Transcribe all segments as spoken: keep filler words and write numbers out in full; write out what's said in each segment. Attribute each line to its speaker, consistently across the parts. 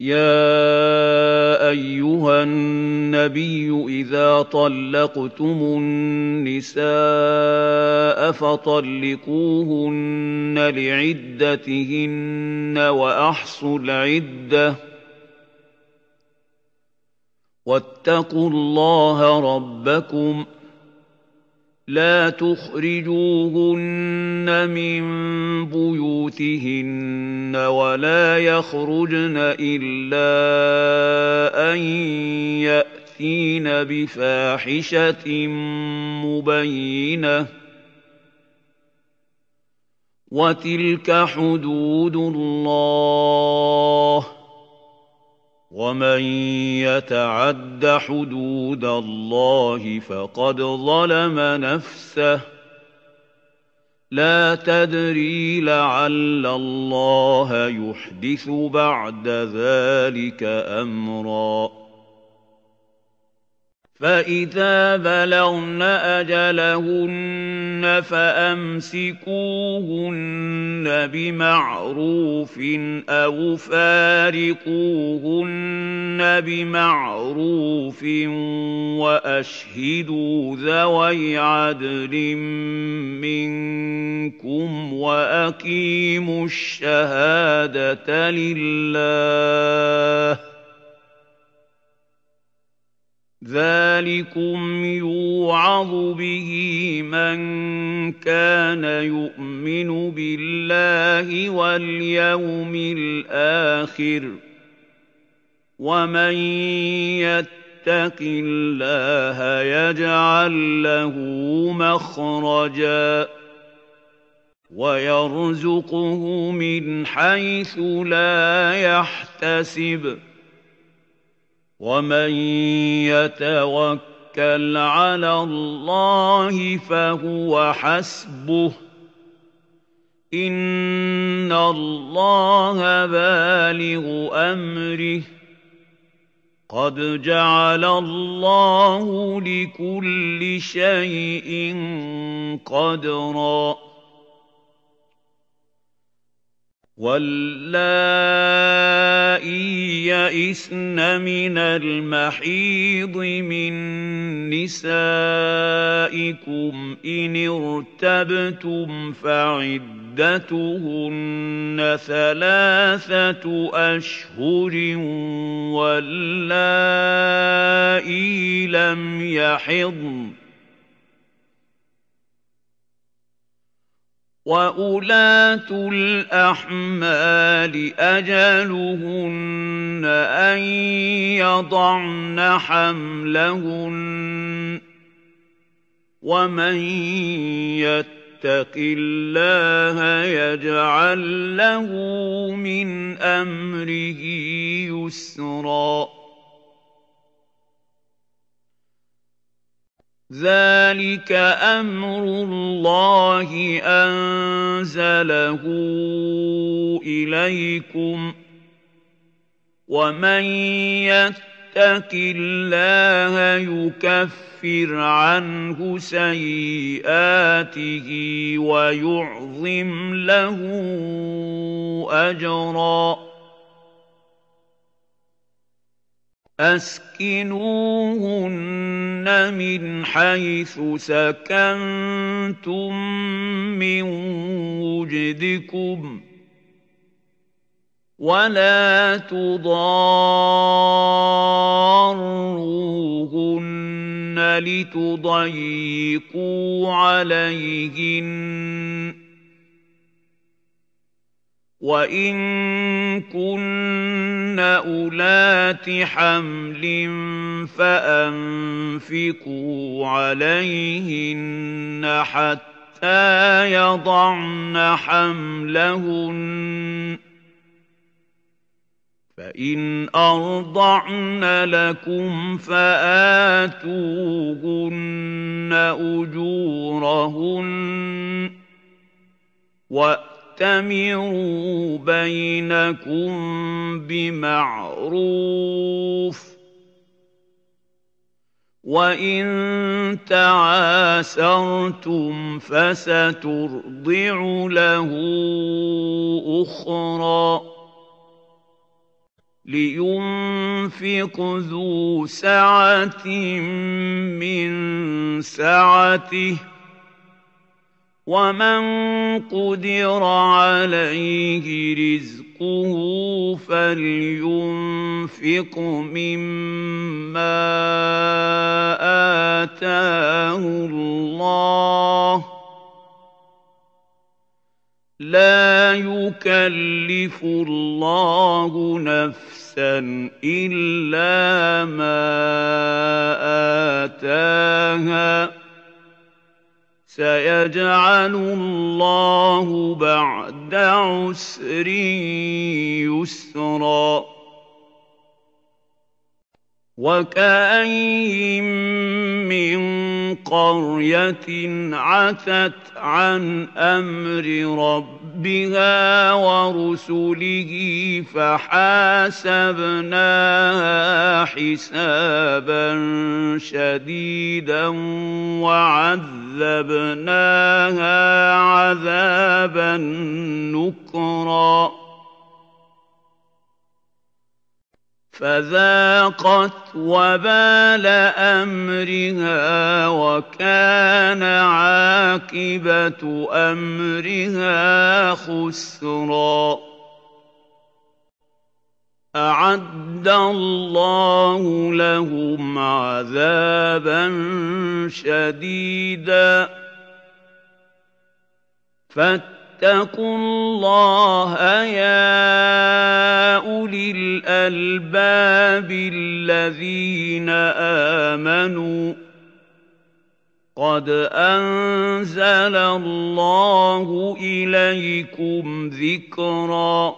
Speaker 1: يَا أَيُّهَا النَّبِيُّ إِذَا طَلَّقْتُمُ النِّسَاءَ فَطَلِّقُوهُنَّ لِعِدَّتِهِنَّ وَأَحْصُوا الْعِدَّةَ ۖ وَاتَّقُوا اللَّهَ رَبَّكُمْ ۖ لَا تُخْرِجُوهُنَّ مِن بُيُوتِهِنَّ وَلَا يَخْرُجْنَ إِلَّا أَن يَأْتِينَ بِفَاحِشَةٍ مُّبَيِّنَةٍ ۚ وَتِلْكَ حُدُودُ اللَّهِ ۚ وَمَن يَتَعَدَّ حُدُودَ اللَّهِ فَقَدْ ظَلَمَ نَفْسَهُ ۚ لَا تَدْرِي لَعَلَّ اللَّهَ يُحْدِثُ بَعْدَ ذَٰلِكَ أَمْرًا. فَإِذَا بَلَغْنَ أَجَلَهُنَّ فَأَمْسِكُوهُنَّ بِمَعْرُوفٍ أَوْ فَارِقُوهُنَّ بِمَعْرُوفٍ ۖ وَأَشْهِدُوا ذَوَيْ عَدْلٍ مِّنكُمْ وَأَقِيمُوا الشَّهَادَةَ لِلَّهِ ۚ ذَٰلِكُمْ يُوعَظُ بِهِ مَن كَانَ يُؤْمِنُ بِاللَّهِ وَالْيَوْمِ الْآخِرِ ۚ وَمَن يَتَّقِ اللَّهَ يَجْعَل لَّهُ مَخْرَجًا وَيَرْزُقْهُ مِنْ حَيْثُ لَا يَحْتَسِبُ ۚ وَمَن يَتَوَكَّلْ عَلَى اللَّهِ فَهُوَ حَسْبُهُ ۚ إِنَّ اللَّهَ بَالِغُ أَمْرِهِ ۚ قَدْ جَعَلَ اللَّهُ لِكُلِّ شَيْءٍ قَدْرًا. وَاللَّائِي يَئِسْنَ مِنَ الْمَحِيضِ مِن نِّسَائِكُمْ إِنِ ارْتَبْتُمْ فَعِدَّتُهُنَّ ثَلَاثَةُ أَشْهُرٍ ۖ وَاللَّائِي لَمْ يَحِضْنَ ۚ وَأُولَاتُ الْأَحْمَالِ أَجَلُهُنَّ أَن يَضَعْنَ حَمْلَهُنَّ ۚ وَمَن يَتَّقِ اللَّهَ يَجْعَل لَّهُ مِنْ أَمْرِهِ يُسْرًا. ذَٰلِكَ أَمْرُ اللَّهِ أَنزَلَهُ إِلَيْكُمْ ۚ وَمَن يَتَّقِ اللَّهَ يُكَفِّرْ عَنْهُ سَيِّئَاتِهِ وَيُعْظِمْ لَهُ أَجْرًا. أَسْكِنُوهُنَّ مِنْ حَيْثُ سَكَنتُم مِّن وُجْدِكُمْ ۖ وَلَا تُضَارُّوهُنَّ لِتُضَيِّقُوا عَلَيْهِنَّ ۚ وَإِن كُنَّ أُولَاتِ حَمْلٍ فَأَنفِقُوا عَلَيْهِنَّ حَتَّىٰ يَضَعْنَ حَمْلَهُنَّ ۚ فَإِنْ أَرْضَعْنَ لَكُمْ فَآتُوهُنَّ أُجُورَهُنَّ ۖ وَأْتَمِرُوا بَيْنَكُم بِمَعْرُوفٍ ۖ وَإِن تَعَاسَرْتُمْ فَسَتُرْضِعُ لَهُ أُخْرَىٰ. لينفق ذو سعة من سعته ومن قدر عليه رزقه فلينفق مما آتاه الله لا يكلف الله نفسا إلا ما آتاها سيجعل الله بعد عسر يسرا وكأين من قرية عتت عن أمر ربها ورسله فحاسبناها حسابا شديدا وعذبناها عذابا نكرا فذاقت وبال أمرها وكان عاقبة أمرها خسرا أعد الله لهم عذابا شديدا فاتقوا الله يا أولي الألباب الذين آمنوا قد أنزل الله إليكم ذكرا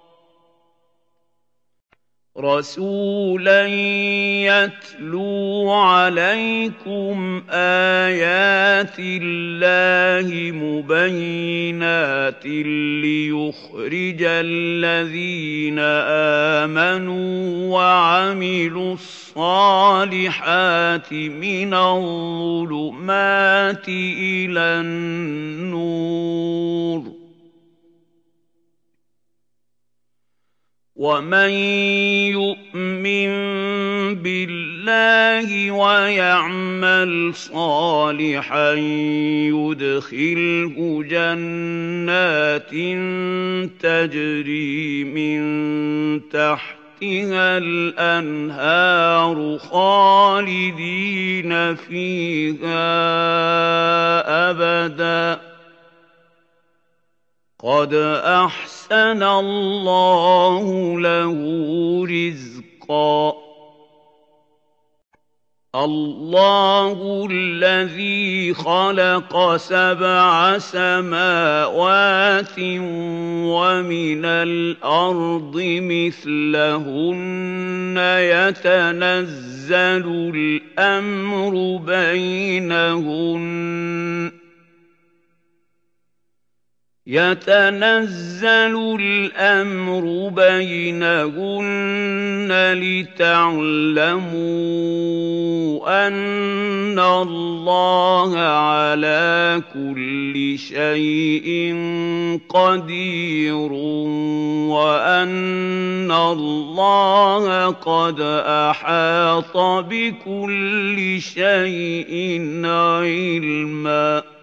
Speaker 1: رسولا يتلو عليكم آيات الله مبينات ليخرج الذين آمنوا وعملوا الصالحات من الظلمات إلى النور ومن يؤمن بالله ويعمل صالحا يدخله جنات تجري من تحتها الأنهار خالدين فيها أبدا قد أحسن الله له رزقا الله الذي خلق سبع سماوات ومن الأرض مثلهن يتنزل الأمر بينهن يتنزل الأمر بينهن لتعلموا أن الله على كل شيء قدير وأن الله قد أحاط بكل شيء علما